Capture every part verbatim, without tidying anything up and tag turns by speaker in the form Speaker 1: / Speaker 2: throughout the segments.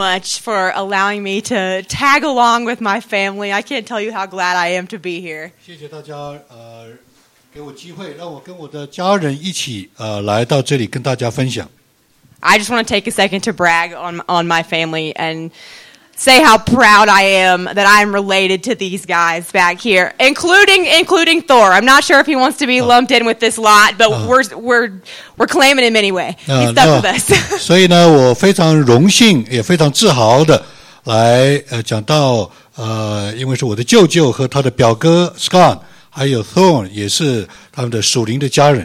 Speaker 1: much for allowing me to tag along with my family. I can't tell you how glad I am to be here.
Speaker 2: 谢谢大家，呃，给我机会让我跟我的家人一起呃来到这里跟大家分享。
Speaker 1: I just want to take a second to brag on on my family and say how proud I am that I'm related to these guys back here, including including Thor. I'm not sure if he wants to be lumped in with this lot, but uh, we're we're we're claiming him anyway. He's stuck uh, with us.
Speaker 2: 所以呢，我非常荣幸，也非常自豪的来呃讲到呃，因为是我的舅舅和他的表哥 Scott， 还有 Thor 也是他们的属灵的家人。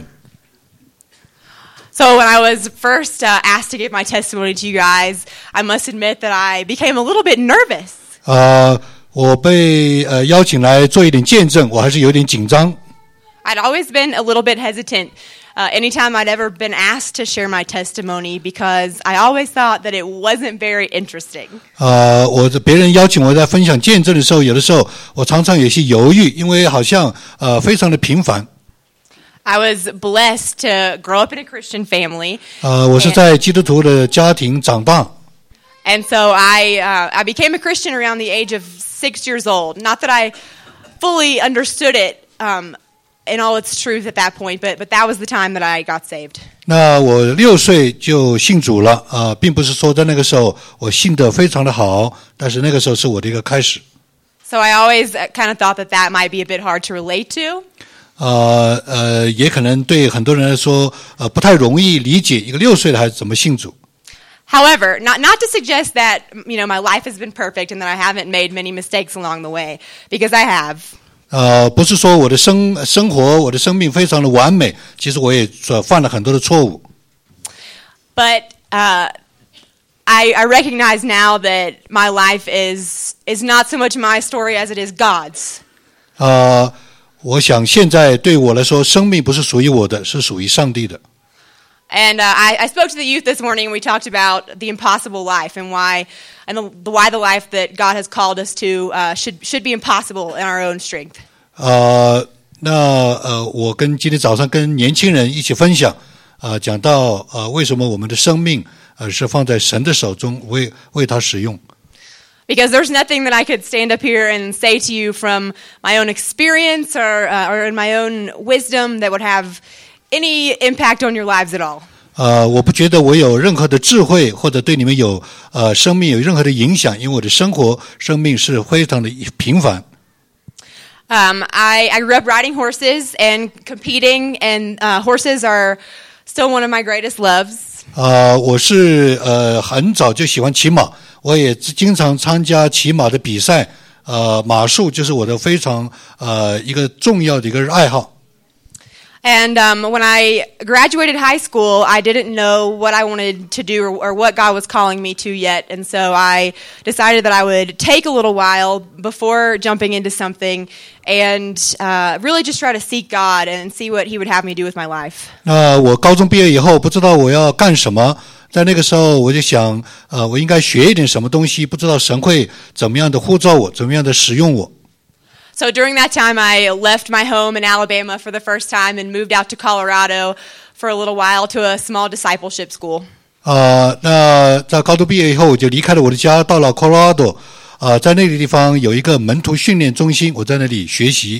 Speaker 1: So when I was first uh, asked to give my testimony to you guys, I must admit that I became a little bit nervous.
Speaker 2: 呃，我被呃邀请来做一点见证，我还是有点紧张。
Speaker 1: I'd always been a little bit hesitant uh, anytime I'd ever been asked to share my testimony because I always thought that it wasn't very interesting.
Speaker 2: 呃，我别人邀请我在分享见证的时候，有的时候我常常有些犹豫，因为好像呃非常的平凡。
Speaker 1: I was blessed to grow up in a Christian family.
Speaker 2: 呃，我是在基督徒的家庭长大。
Speaker 1: And so I uh, I became a Christian around the age of six years old. Not that I fully understood it um, in all its truth at that point, but but that was the time that I got saved.
Speaker 2: 那我六岁就信主了啊、呃，并不是说在那个时候我信得非常的好，但是那个时候是我的一个开始。
Speaker 1: So I always kind of thought that that might be a bit hard to relate to.
Speaker 2: 呃呃，也可能对很多人来说，呃，不太容易理解一个六岁的孩子怎么信主。
Speaker 1: However, not not to suggest that you know my life has been perfect and that I haven't made many mistakes along the way, because I have.
Speaker 2: 呃，不是说我的生生活、我的生命非常的完美，其实我也犯了很多的错误。
Speaker 1: But uh, I I recognize now that my life is is not so much my story as it is God's.
Speaker 2: 呃。我想现在对我来说，生命不是属于我的，是属于上帝的。
Speaker 1: And uh, I, I spoke to the youth this morning, and we talked about the impossible life and why, and the, the why the life that God has called us to uh, should should be impossible in our own strength.
Speaker 2: 呃，那呃，我跟今天早上跟年轻人一起分享，呃，讲到呃，为什么我们的生命呃是放在神的手中，为为他使用。
Speaker 1: Because there's nothing that I could stand up here and say to you from my own experience or uh, or in my own wisdom that would have any impact on your lives at all.
Speaker 2: 呃，我不觉得我有任何的智慧或者对你们有呃生命有任何的影响，因为我的生活生命是非常的平凡。
Speaker 1: Um, I I grew up riding horses and competing, and uh, horses are still one of my greatest loves.
Speaker 2: 呃，我是呃很早就喜欢骑马。我也经常参加骑马的比赛，呃，马术就是我的非常呃一个重要的一个爱好。
Speaker 1: And um, when I graduated high school, I didn't know what I wanted to do or, or what God was calling me to yet, and so I decided that I would take a little while before jumping into something and uh, really just try to seek God and see what He would have me do with my life.
Speaker 2: 那我高中毕业以后，不知道我要干什么。在那个时候，我就想，呃，我应该学一点什么东西，不知道神会怎么样的呼召我，怎么样的使用我。
Speaker 1: So during that time, I left my home in Alabama for the first time and moved out to Colorado for a little while to a small discipleship school.
Speaker 2: 呃，那在高中毕业以后，我就离开了我的家，到了 Colorado。呃，在那个地方有一个门徒训练中心，我在那里学习。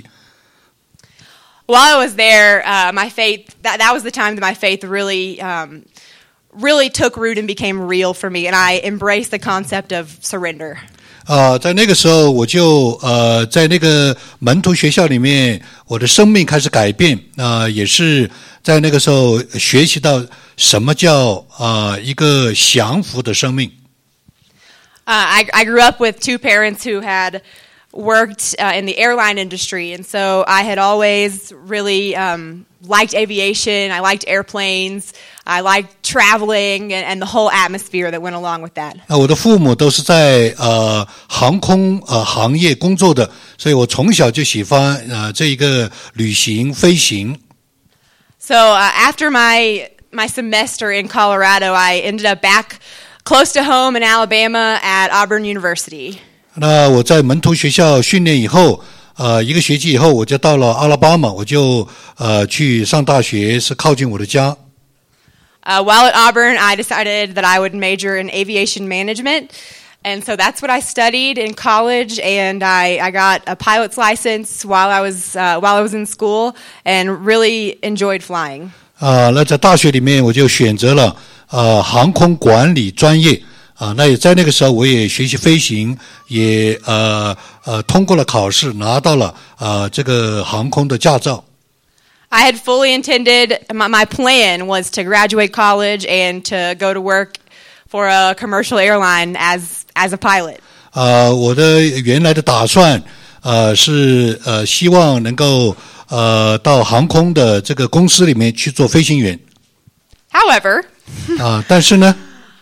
Speaker 1: While I was there, uh, my faith that that was the time that my faith really. Um, really took root and became real for me, and I embraced the concept of surrender.
Speaker 2: 呃，在那个时候，我就呃，在那个门徒学校里面，我的生命开始改变。啊、呃，也是在那个时候学习到什么叫啊、呃、一个降服的生命。
Speaker 1: Uh, I, I grew up with two parents who had worked uh, in the airline industry, and so I had always really um, liked aviation. I liked airplanes. I liked traveling and, and the whole atmosphere that went along with that.
Speaker 2: 啊，我的父母都是在呃航空呃行业工作的，所以我从小就喜欢呃这一个旅行飞行。
Speaker 1: So uh, after my my semester in Colorado, I ended up back close to home in Alabama at Auburn University.
Speaker 2: 那我在门徒学校训练以后，呃，一个学期以后，我就到了阿拉巴马，我就呃去上大学，是靠近我的家。
Speaker 1: Uh, while at Auburn, I decided that I would major in aviation management. And so that's what I studied in college, and I, I got a pilot's license while I was uh, while I was in school, and really enjoyed flying.
Speaker 2: 啊，那在大学里面我就选择了呃航空管理专业啊，那也在那个时候我也学习飞行，也呃呃通过了考试，拿到了呃这个航空的驾照。
Speaker 1: I had fully intended, my, my plan was to graduate college and to go to work for a commercial airline as as a pilot.
Speaker 2: 呃，我的原来的打算，呃，是呃希望能够呃到航空的这个公司里面去做飞行员。
Speaker 1: However,
Speaker 2: 啊，但是呢，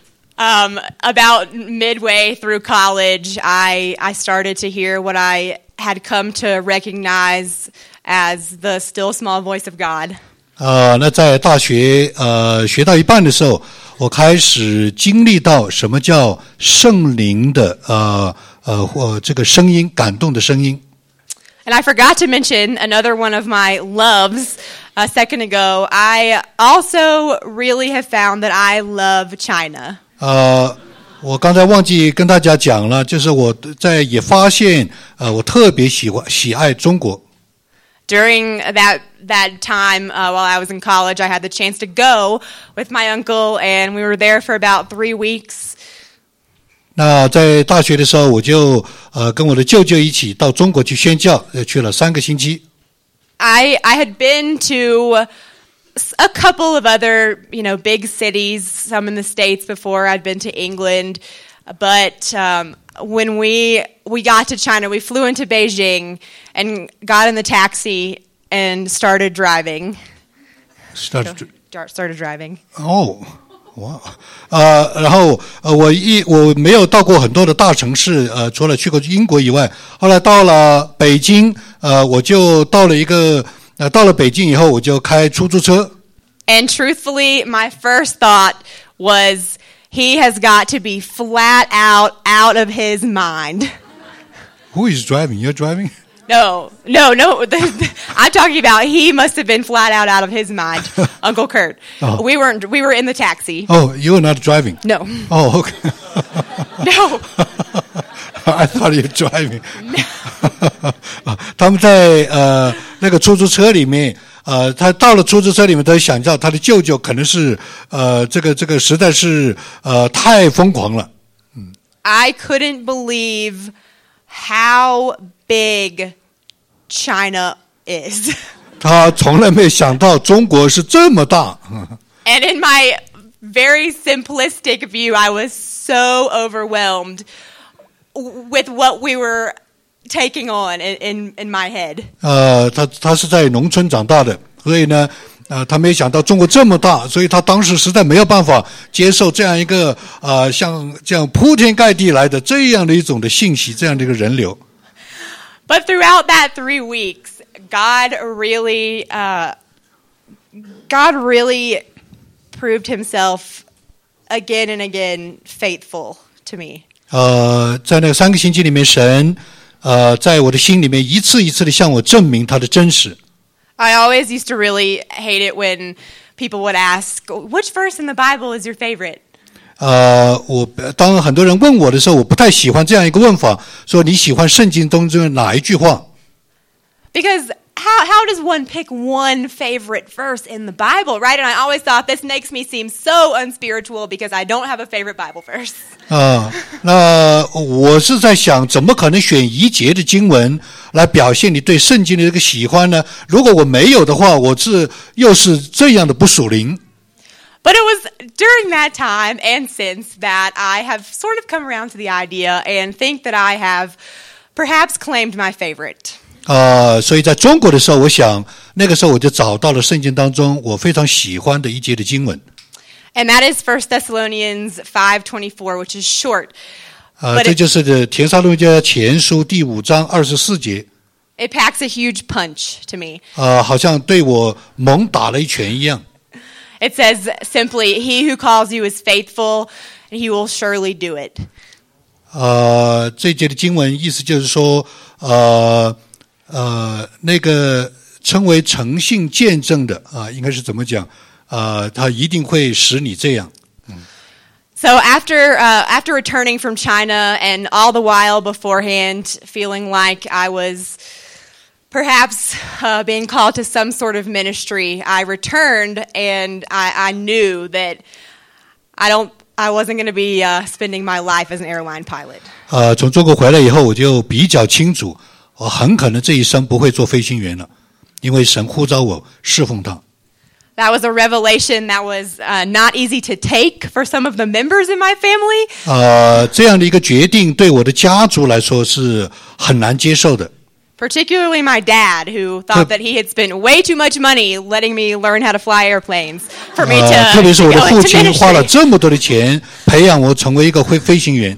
Speaker 1: um, about midway through college, I I started to hear what I had come to recognize as the still small voice of God.
Speaker 2: 啊，那在大学呃学到一半的时候，我开始经历到什么叫圣灵的呃呃或这个声音，感动的声音。
Speaker 1: And I forgot to mention another one of my loves a second ago. I also really have found that I love China.
Speaker 2: 呃，我刚才忘记跟大家讲了，就是我在也发现呃我特别喜欢喜爱中国。
Speaker 1: During that that time uh, while I was in college, I had the chance to go with my uncle, and we were there for about three weeks.
Speaker 2: 那在大学的时候，我就呃跟我的舅舅一起到中国去宣教，呃去了三个星期。
Speaker 1: I I had been to a couple of other, you know, big cities, some in the States before. I'd been to England, but um, when we we got to China, we flew into Beijing and got in the taxi and started driving.
Speaker 2: Started
Speaker 1: started driving.
Speaker 2: 哦，哇，呃，然后呃，我一我没有到过很多的大城市，呃，除了去过英国以外，后来到了北京，呃，我就到了一个，呃，到了北京以后，我就开出租车。
Speaker 1: And truthfully, my first thought was, he has got to be flat out out of his mind.
Speaker 2: Who is driving? You're driving?
Speaker 1: No, no, no. I'm talking about he must have been flat out out of his mind, Uncle Kurt.
Speaker 2: Oh.
Speaker 1: We weren't. We were in the taxi.
Speaker 2: Oh, you were not driving?
Speaker 1: No.
Speaker 2: Oh, okay.
Speaker 1: No.
Speaker 2: I thought you were driving. 他们在呃那个出租车里面，呃，他到了出租车里面，他想到他的舅舅可能是呃这个这个实在是呃太疯狂了。嗯。
Speaker 1: I couldn't believe how big China is.
Speaker 2: 他从来没有想到中国是这么大。
Speaker 1: And in my very simplistic view, I was so overwhelmed with what we were taking on in in, in my head.
Speaker 2: 呃，他他是在农村长大的，所以呢，呃，他没想到中国这么大，所以他当时实在没有办法接受这样一个呃像这样铺天盖地来的这样的一种的信息，这样的一个人流。
Speaker 1: But throughout that three weeks, God really, uh, God really proved Himself again and again faithful to me.
Speaker 2: 呃，在那三个星期里面，神呃在我的心里面一次一次的向我证明他的真实。
Speaker 1: I always used to really hate it when people would ask, "Which verse in the Bible is your favorite?"
Speaker 2: 呃，我当很多人问我的时候，我不太喜欢这样一个问法，说你喜欢圣经当中哪一句话
Speaker 1: ？Because how how does one pick one favorite verse in the Bible, right? And I always thought this makes me seem so unspiritual because I don't have a favorite Bible verse.
Speaker 2: 啊，那我是在想，怎么可能选一节的经文来表现你对圣经的这个喜欢呢？如果我没有的话，我是又是这样的不属灵。
Speaker 1: But it was during that time and since that I have sort of come around to the idea and think that I have perhaps claimed my favorite.
Speaker 2: 呃，所以在中国的时候，我想那个时候我就找到了圣经当中我非常喜欢的一节的经文。
Speaker 1: And that is First Thessalonians five twenty-four, which is short.
Speaker 2: 呃，这就是帖撒罗尼迦前书第五章二十四节。
Speaker 1: It packs a huge punch to me.
Speaker 2: 呃，好像对我猛打了一拳一样。
Speaker 1: It says simply, "He who calls you is faithful, and he will surely do it."
Speaker 2: 呃，这节的经文意思就是说，呃呃，那个称为诚信见证的啊、呃，应该是怎么讲？ 呃，他一定会使你这样。
Speaker 1: So after uh, after returning from China, and all the while beforehand feeling like I was perhaps uh, being called to some sort of ministry, I returned and I, I knew that I don't I wasn't going to be uh, spending my life as an airline pilot.
Speaker 2: 呃，从中国回来以后，我就比较清楚，我很可能这一生不会做飞行员了，因为神呼召我侍奉他。
Speaker 1: That was a revelation that was uh, not easy to take for some of the members in my family.
Speaker 2: 呃，这样的一个决定对我的家族来说是很难接受的。
Speaker 1: Particularly my dad, who thought that he had spent way too much money letting me learn how to fly airplanes for me to,
Speaker 2: 呃，特别是我的
Speaker 1: to go
Speaker 2: 父
Speaker 1: into
Speaker 2: 亲花了
Speaker 1: ministry.
Speaker 2: 这么多的钱培养我成为一个飞飞行员。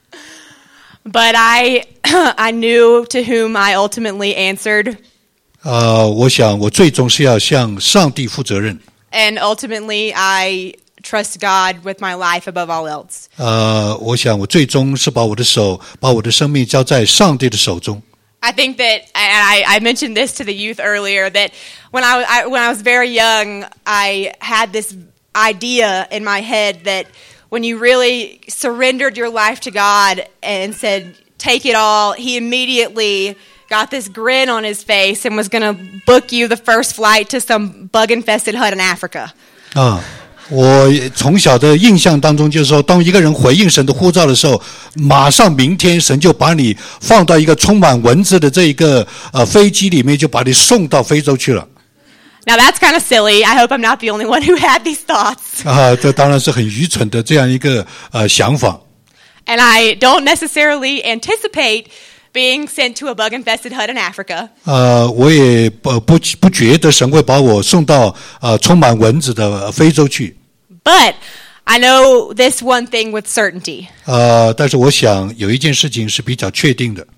Speaker 1: But I, I knew to whom I ultimately answered.
Speaker 2: 呃，我想我最终是要向上帝负责任。
Speaker 1: And ultimately, I trust God with my life above all else.
Speaker 2: 呃，我想我最终是把我的手，把我的生命交在上帝的手中。
Speaker 1: I think that, and I, I mentioned this to the youth earlier, that when I, I when I was very young, I had this idea in my head that when you really surrendered your life to God and said, "Take it all," He immediately got this grin on his face and was going to book you the first flight to some bug-infested hut in Africa.
Speaker 2: 啊，我从小的印象当中就是说，当一个人回应神的呼召的时候，马上明天神就把你放到一个充满蚊子的这一个呃飞机里面，就把你送到非洲去了。
Speaker 1: Now that's kind of silly. I hope I'm not the only one who had these thoughts.
Speaker 2: 啊，这当然是很愚蠢的这样一个呃想法。
Speaker 1: And I don't necessarily anticipate being sent to a bug-infested hut in Africa.
Speaker 2: 呃，我也不不不觉得神会把我送到呃充满蚊子的非洲去。
Speaker 1: But I know this one thing with certainty.
Speaker 2: 呃，但是我想有一件事情是比较确定的。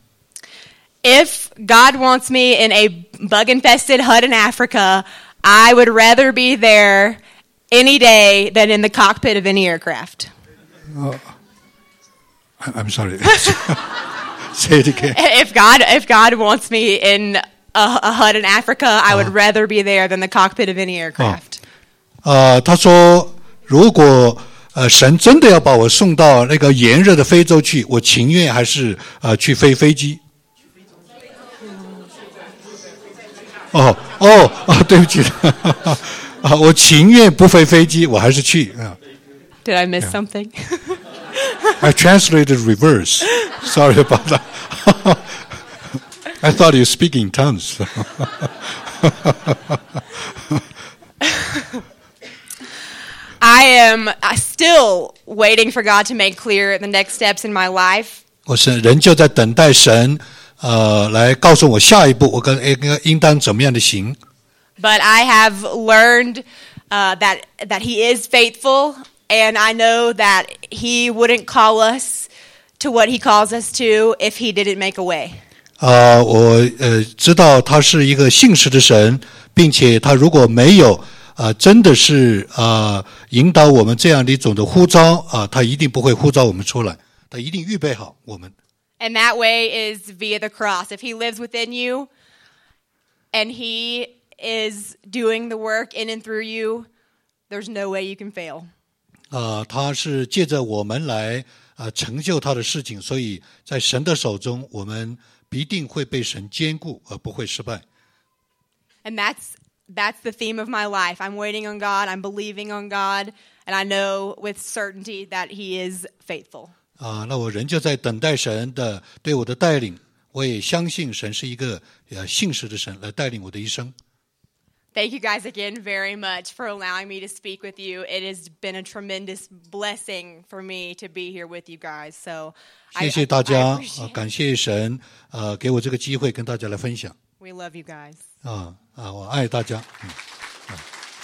Speaker 1: If God wants me in a bug-infested hut in Africa, I would rather be there any day than in the cockpit of any aircraft.
Speaker 2: I'm sorry. Say it again.
Speaker 1: If God, if God wants me in a, a hut in Africa, I would rather be there than the cockpit of any aircraft.
Speaker 2: 呃，他说，如果呃神真的要把我送到那个炎热的非洲去，我情愿还是呃去飞飞机。哦哦哦，对不起，啊，我情愿不飞飞机，我还是去啊。
Speaker 1: Did I miss something?
Speaker 2: I translated reverse. Sorry about that. I thought you speak in tongues.
Speaker 1: I am still waiting for God to make clear the next steps in my life.
Speaker 2: 我是人就在等待神，呃，来告诉我下一步我跟应应当怎么样的行。
Speaker 1: But I have learned uh, that that He is faithful, and I know that He wouldn't call us to what He calls us to if He didn't make a way.
Speaker 2: 啊，我呃知道他是一个信实的神，并且他如果没有啊、呃，真的是啊、呃、引导我们这样的一种的呼召啊、呃，他一定不会呼召我们出来，他一定预备好我们。
Speaker 1: And that way is via the cross. If He lives within you, and He is doing the work in and through you, there's no way you can fail.
Speaker 2: 啊、呃，他是借着我们来啊、呃、成就他的事情，所以在神的手中，我们必定会被神兼顾，而不会失败。
Speaker 1: And that's that's the theme of my life. I'm waiting on God. I'm believing on God, and I know with certainty that He is faithful.
Speaker 2: 啊，那我仍旧在等待神的对我的带领，我也相信神是一个呃信实的神，来带领我的一生。
Speaker 1: Thank you guys again very much for allowing me to speak with you. It has been a tremendous blessing for me to be here with you guys. So
Speaker 2: 谢谢大家，
Speaker 1: I, I
Speaker 2: 啊，感谢神，呃，给我这个机会跟大家来分享。
Speaker 1: We love you guys.
Speaker 2: 啊啊，我爱大家。嗯